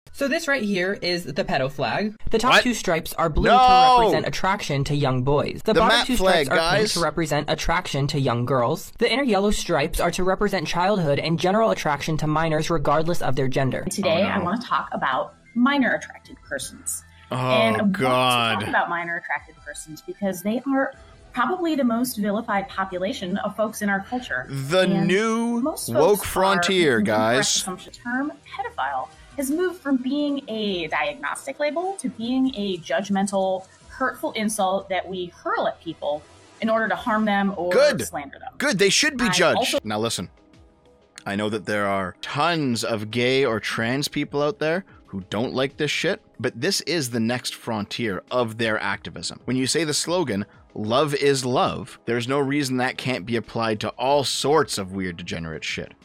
So this right here is the pedo flag. The top What? two stripes are blue No! to represent attraction to young boys. The bottom map two flag, stripes are pink guys. to represent attraction to young girls. The inner yellow stripes are to represent childhood and general attraction to minors regardless of their gender. Today, I want to talk about minor attracted persons. Oh, and I want to God. talk about minor attracted persons because they are probably the most vilified population of folks in our culture. The And new most woke folks frontier, are making the correct guys. assumption. The term pedophile has moved from being a diagnostic label to being a judgmental, hurtful insult that we hurl at people in order to harm them or Good. slander them. Good, they should be I judged. also- Now listen, I know that there are tons of gay or trans people out there who don't like this shit, but this is the next frontier of their activism. When you say the slogan, love is love, there's no reason that can't be applied to all sorts of weird degenerate shit.